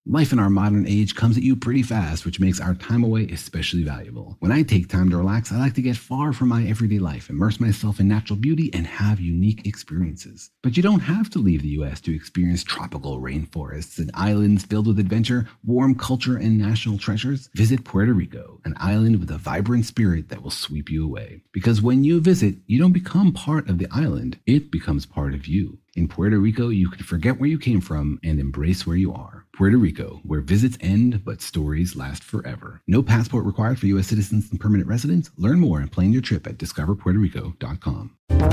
Life in our modern age comes at you pretty fast, which makes our time away especially valuable. When I take time to relax, I like to get far from my everyday life, immerse myself in natural beauty, and have unique experiences. But you don't have to leave the U.S. to experience tropical rainforests and islands filled with adventure, warm culture, and national treasures. Visit Puerto Rico, an island with a vibrant spirit that will sweep you away. Because when you visit, you don't become part of the island, it becomes part of you. In Puerto Rico, you can forget where you came from and embrace where you are. Puerto Rico, where visits end but stories last forever. No passport required for U.S. citizens and permanent residents. Learn more and plan your trip at discoverpuertorico.com.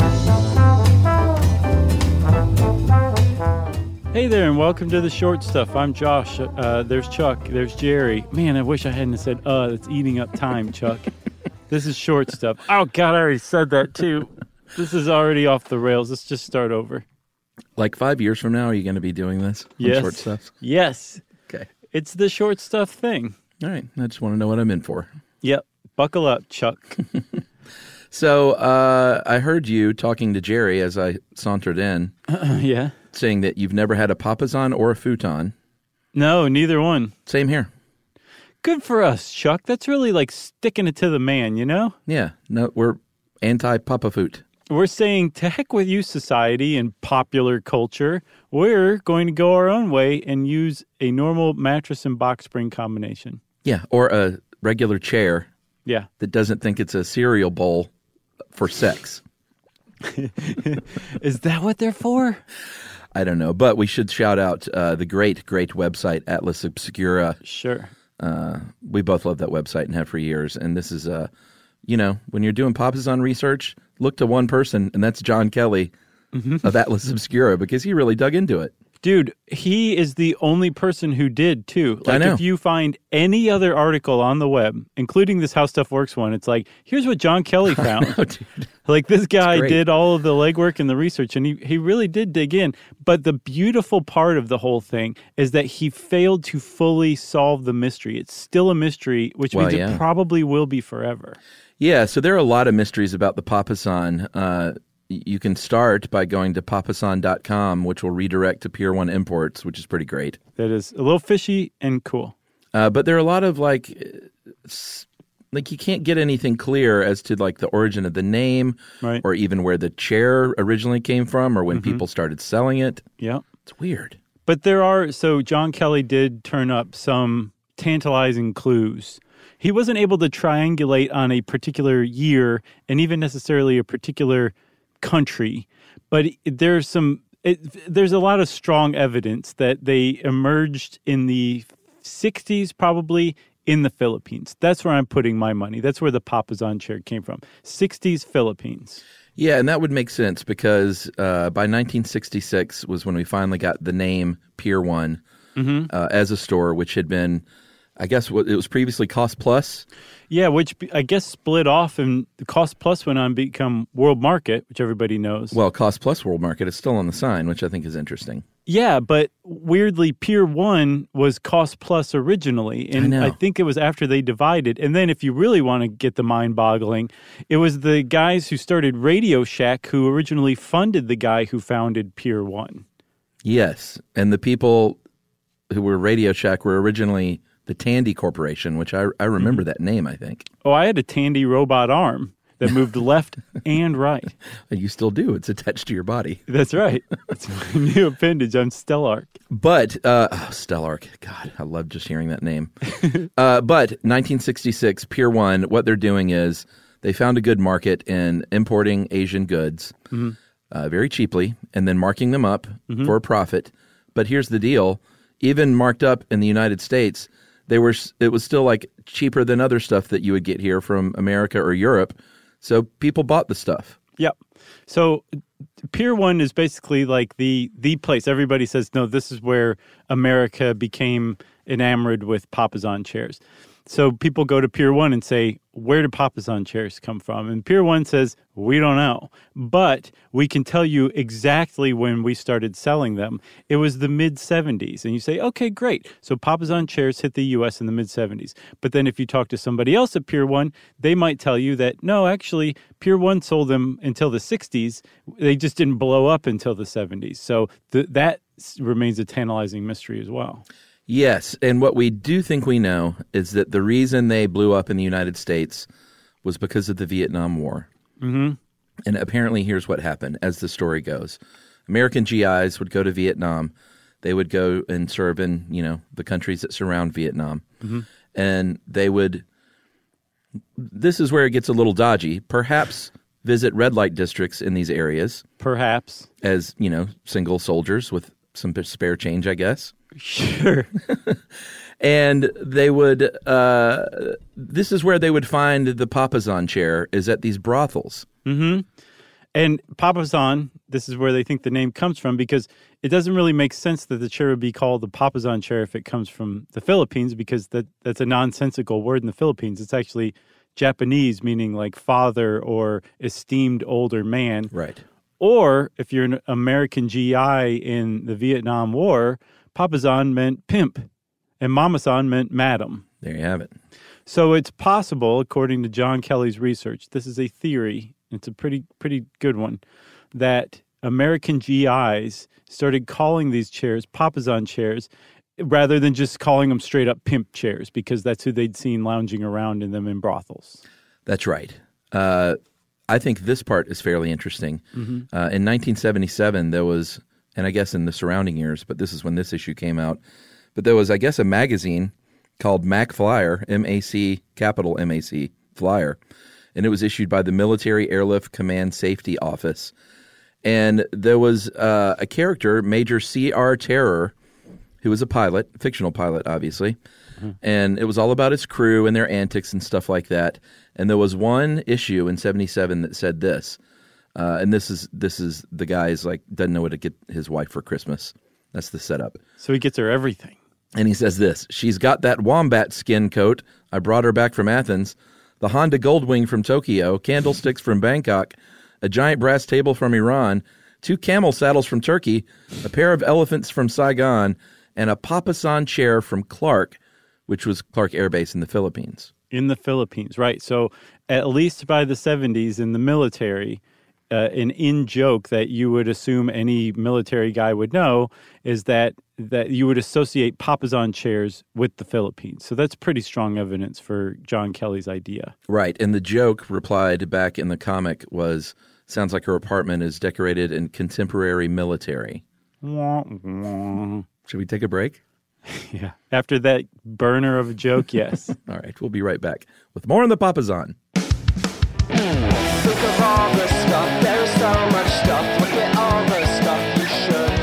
Hey there, and welcome to The Short Stuff. I'm Josh. There's Chuck. There's Jerry. Man, I wish I hadn't said, it's eating up time, Chuck. This is Short Stuff. Oh, God, I already said that, too. This is already off the rails. Let's just start over. Like 5 years from now, are you going to be doing this? Yes. Short Stuff? Yes. Okay. It's the Short Stuff thing. All right. I just want to know what I'm in for. Yep. Buckle up, Chuck. So I heard you talking to Jerry as I sauntered in. Yeah. Saying that you've never had a Papasan or a futon. No, neither one. Same here. Good for us, Chuck. That's really like sticking it to the man, you know? Yeah. No, we're anti-Papafoot. We're saying, to heck with you, society and popular culture. We're going to go our own way and use a normal mattress and box spring combination. Yeah, or a regular chair. Yeah. That doesn't think it's a cereal bowl for sex. Is that what they're for? I don't know, but we should shout out the great website, Atlas Obscura. Sure. We both love that website and have for years. And this is, when you're doing Papasan research, look to one person, and that's John Kelly of Atlas Obscura, because he really dug into it. Dude, he is the only person who did, too. Like, I know. If you find any other article on the web, including this How Stuff Works one, it's like, here's what John Kelly found. I know, dude. Like, this guy did all of the legwork and the research, and he really did dig in. But the beautiful part of the whole thing is that he failed to fully solve the mystery. It's still a mystery, which means it probably will be forever. Yeah, so there are a lot of mysteries about the Papasan. You can start by going to papasan.com, which will redirect to Pier 1 Imports, which is pretty great. That is a little fishy and cool. But there are a lot of, like you can't get anything clear as to, like, the origin of the name, right, or even where the chair originally came from, or when people started selling it. Yeah. It's weird. But so John Kelly did turn up some tantalizing clues. He wasn't able to triangulate on a particular year and even necessarily a particular country, but there's a lot of strong evidence that they emerged in the 60s, probably in the Philippines. That's where I'm putting my money. That's where the Papasan chair came from. 60s Philippines. Yeah, and that would make sense because by 1966 was when we finally got the name Pier 1 as a store, which had been, I guess, it was previously Cost Plus. Yeah, which I guess split off, and Cost Plus went on to become World Market, which everybody knows. Well, Cost Plus World Market is still on the sign, which I think is interesting. Yeah, but weirdly, Pier 1 was Cost Plus originally, and I think it was after they divided. And then if you really want to get the mind-boggling, it was the guys who started Radio Shack who originally funded the guy who founded Pier 1. Yes, and the people who were Radio Shack were originally the Tandy Corporation, which I remember that name, I think. Oh, I had a Tandy robot arm that moved left and right. You still do. It's attached to your body. That's right. It's my new appendage. I'm Stellark. But, Stellark. God, I love just hearing that name. But 1966, Pier 1, what they're doing is they found a good market in importing Asian goods very cheaply and then marking them up for a profit. But here's the deal. Even marked up in the United States, it was still like cheaper than other stuff that you would get here from America or Europe. So people bought the stuff. Yep. So Pier 1 is basically like the place. Everybody says, no, this is where America became enamored with Papasan chairs. So people go to Pier 1 and say, where do Papasan chairs come from? And Pier 1 says, we don't know. But we can tell you exactly when we started selling them. It was the mid-'70s. And you say, okay, great. So Papasan chairs hit the U.S. in the mid-'70s. But then if you talk to somebody else at Pier 1, they might tell you that, no, actually, Pier 1 sold them until the 60s. They just didn't blow up until the 70s. So that remains a tantalizing mystery as well. Yes, and what we do think we know is that the reason they blew up in the United States was because of the Vietnam War. Mm-hmm. And apparently here's what happened, as the story goes. American GIs would go to Vietnam. They would go and serve in, the countries that surround Vietnam. Mm-hmm. And they would, this is where it gets a little dodgy, perhaps visit red light districts in these areas. Perhaps. As, single soldiers with some spare change, I guess. Sure. And they would, this is where they would find the Papasan chair, is at these brothels. Mm-hmm. And Papasan, this is where they think the name comes from, because it doesn't really make sense that the chair would be called the Papasan chair if it comes from the Philippines, because that's a nonsensical word in the Philippines. It's actually Japanese, meaning like father or esteemed older man. Right. Or if you're an American GI in the Vietnam War, Papasan meant pimp, and Mamasan meant madam. There you have it. So it's possible, according to John Kelly's research, this is a theory, it's a pretty good one, that American GIs started calling these chairs Papasan chairs rather than just calling them straight up pimp chairs, because that's who they'd seen lounging around in them in brothels. That's right. I think this part is fairly interesting. Mm-hmm. In 1977, there was, and I guess in the surrounding years, but this is when this issue came out, but there was, I guess, a magazine called Mac Flyer, M-A-C, capital M-A-C, Flyer, and it was issued by the Military Airlift Command Safety Office. And there was a character, Major C.R. Terror, who was a pilot, a fictional pilot, obviously, mm-hmm. and it was all about his crew and their antics and stuff like that. And there was one issue in 77 that said this, and this is the guy's like doesn't know what to get his wife for Christmas. That's the setup. So he gets her everything. And he says this: she's got that wombat skin coat. I brought her back from Athens. The Honda Goldwing from Tokyo, candlesticks from Bangkok, a giant brass table from Iran, 2 camel saddles from Turkey, a pair of elephants from Saigon, and a Papasan chair from Clark, which was Clark Air Base in the Philippines. In the Philippines, right. So at least by the 70s in the military, an in-joke that you would assume any military guy would know is that you would associate Papasan chairs with the Philippines. So that's pretty strong evidence for John Kelly's idea. Right. And the joke replied back in the comic was, sounds like her apartment is decorated in contemporary military. Wah, wah. Should we take a break? Yeah. After that burner of a joke, yes. All right. We'll be right back with more on the Papasan. Look at all the stuff, there's so much stuff. Look at all the stuff you should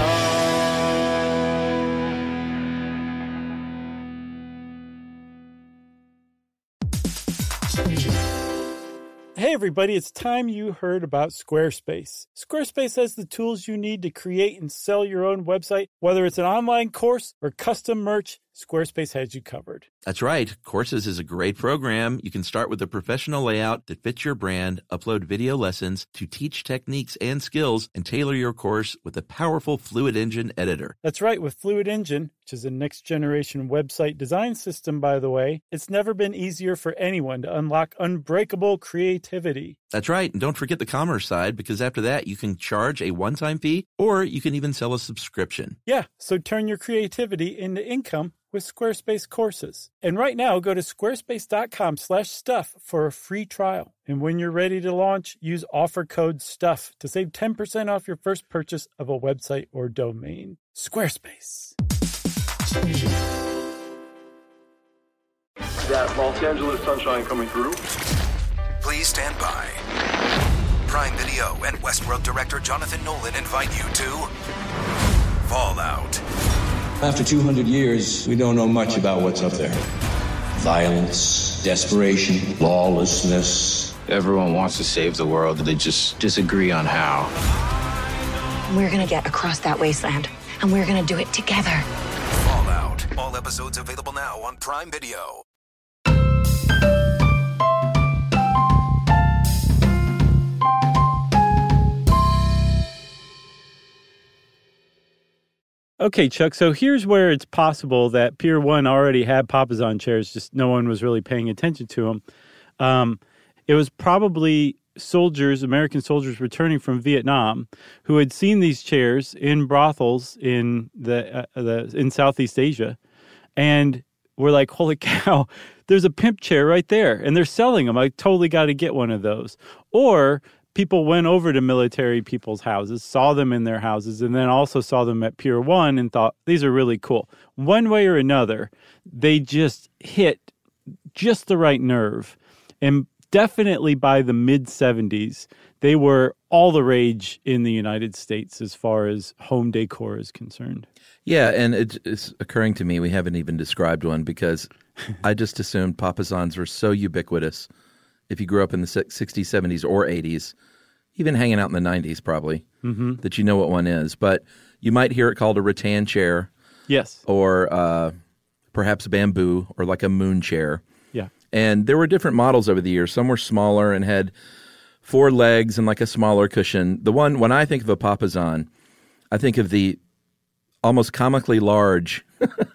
Hey everybody, it's time you heard about Squarespace. Squarespace has the tools you need to create and sell your own website. Whether it's an online course or custom merch, Squarespace has you covered. That's right. Courses is a great program. You can start with a professional layout that fits your brand, upload video lessons to teach techniques and skills, and tailor your course with a powerful Fluid Engine editor. That's right. With Fluid Engine, which is a next-generation website design system, by the way, it's never been easier for anyone to unlock unbreakable creativity. That's right. And don't forget the commerce side, because after that, you can charge a one-time fee, or you can even sell a subscription. Yeah, so turn your creativity into income with Squarespace courses. And right now, go to squarespace.com/stuff for a free trial. And when you're ready to launch, use offer code STUFF to save 10% off your first purchase of a website or domain. Squarespace. That Los Angeles sunshine coming through. Please stand by. Prime Video and Westworld director Jonathan Nolan invite you to Fallout. After 200 years, we don't know much about what's up there. Violence, desperation, lawlessness. Everyone wants to save the world, they just disagree on how. We're gonna get across that wasteland, and we're gonna do it together. Fallout. All episodes available now on Prime Video. Okay, Chuck, so here's where it's possible that Pier 1 already had Papasan chairs, just no one was really paying attention to them. It was probably American soldiers returning from Vietnam, who had seen these chairs in brothels in in Southeast Asia, and were like, "Holy cow! There's a pimp chair right there, and they're selling them. I totally got to get one of those." Or people went over to military people's houses, saw them in their houses, and then also saw them at Pier 1 and thought, these are really cool. One way or another, they just hit just the right nerve. And definitely by the mid-'70s, they were all the rage in the United States as far as home decor is concerned. Yeah, and it's occurring to me we haven't even described one because I just assumed Papasan's were so ubiquitous. If you grew up in the 60s, 70s, or 80s, even hanging out in the 90s probably, that you know what one is. But you might hear it called a rattan chair. Yes. Or perhaps bamboo or like a moon chair. Yeah. And there were different models over the years. Some were smaller and had 4 legs and like a smaller cushion. When I think of a Papasan, I think of the almost comically large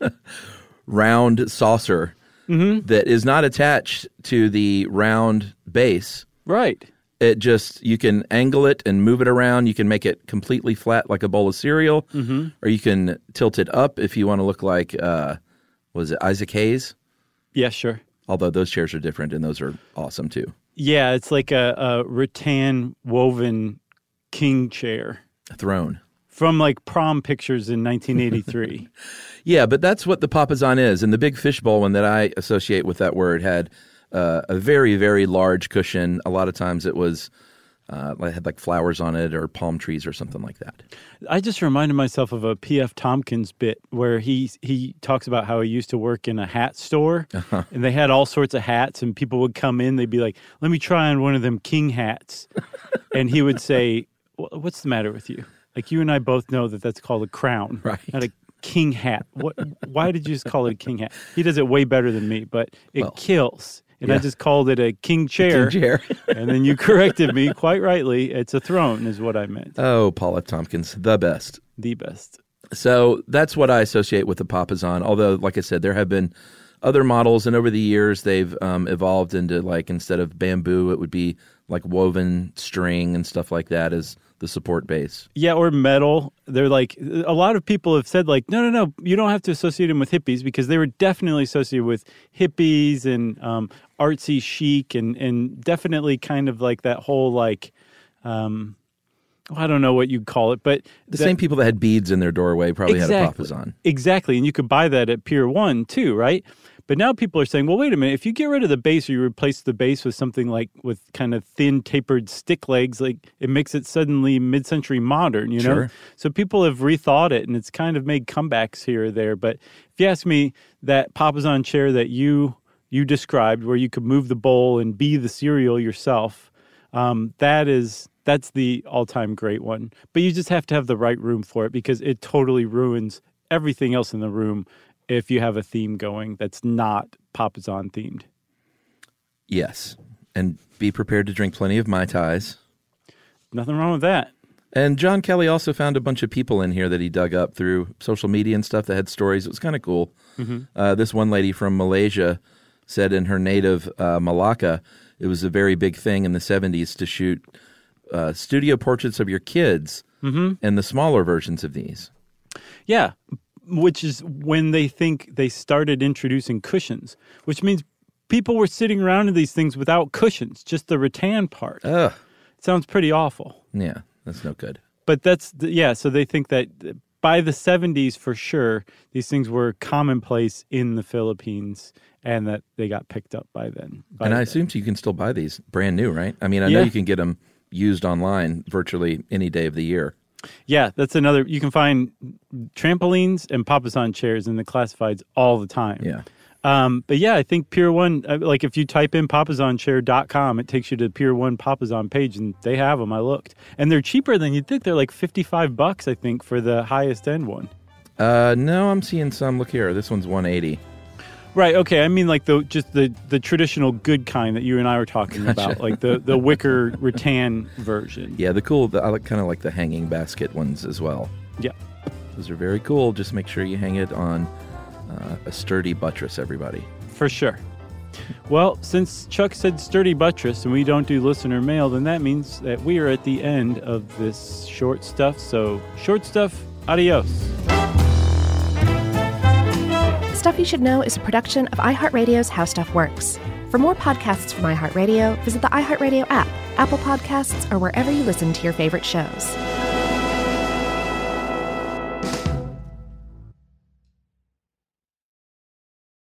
round saucer that is not attached to the round base. Right. It just, you can angle it and move it around. You can make it completely flat like a bowl of cereal, or you can tilt it up if you want to look like, was it Isaac Hayes? Yeah, sure. Although those chairs are different and those are awesome too. Yeah, it's like a rattan woven king chair. A throne. From like prom pictures in 1983. Yeah, but that's what the Papasan is. And the big fishbowl one that I associate with that word had a very, very large cushion. A lot of times it was had like flowers on it or palm trees or something like that. I just reminded myself of a P.F. Tompkins bit where he talks about how he used to work in a hat store and they had all sorts of hats and people would come in. They'd be like, let me try on one of them king hats. And he would say, what's the matter with you? Like, you and I both know that that's called a crown, right? Not a king hat. Why did you just call it a king hat? He does it way better than me, but it kills. And I just called it a king chair. King chair. And then you corrected me quite rightly. It's a throne is what I meant. Oh, Paula Tompkins, the best. The best. So that's what I associate with the Papasan. Although, like I said, there have been other models, and over the years they've evolved into, like, instead of bamboo, it would be like woven string and stuff like that as the support base. Yeah, or metal. They're like, a lot of people have said like, no, you don't have to associate them with hippies, because they were definitely associated with hippies and artsy chic and definitely kind of like that whole like, I don't know what you'd call it, but the same people that had beads in their doorway probably had a Papasan. Exactly, and you could buy that at Pier 1 too, right? But now people are saying, well, wait a minute, if you get rid of the base or you replace the base with something like with kind of thin tapered stick legs, like it makes it suddenly mid-century modern, you know? Sure. So people have rethought it and it's kind of made comebacks here or there. But if you ask me, that Papasan chair that you described where you could move the bowl and be the cereal yourself, that's the all-time great one. But you just have to have the right room for it, because it totally ruins everything else in the room if you have a theme going that's not Papasan themed. Yes. And be prepared to drink plenty of Mai Tais. Nothing wrong with that. And John Kelly also found a bunch of people in here that he dug up through social media and stuff that had stories. It was kind of cool. This one lady from Malaysia said in her native Malacca, it was a very big thing in the 70s to shoot studio portraits of your kids and the smaller versions of these. Yeah. Which is when they think they started introducing cushions, which means people were sitting around in these things without cushions, just the rattan part. Ugh. It sounds pretty awful. Yeah, that's no good. But so they think that by the 70s, for sure, these things were commonplace in the Philippines and that they got picked up by then. And I assume you can still buy these brand new, right? I mean, I know you can get them used online virtually any day of the year. Yeah, that's another. You can find trampolines and Papasan chairs in the classifieds all the time. Yeah. But yeah, I think Pier 1, like if you type in papasanchair.com, it takes you to the Pier 1 Papasan page, and they have them. I looked. And they're cheaper than you'd think. They're like $55, I think, for the highest end one. No, I'm seeing some. Look here. This one's $180. Right, okay. I mean like the traditional good kind that you and I were talking about, like the wicker rattan version. Yeah, I kind of like the hanging basket ones as well. Yeah. Those are very cool. Just make sure you hang it on a sturdy buttress, everybody. For sure. Well, since Chuck said sturdy buttress and we don't do listener mail, then that means that we are at the end of this short stuff. So, short stuff, adios. Stuff You Should Know is a production of iHeartRadio's How Stuff Works. For more podcasts from iHeartRadio, visit the iHeartRadio app, Apple Podcasts, or wherever you listen to your favorite shows.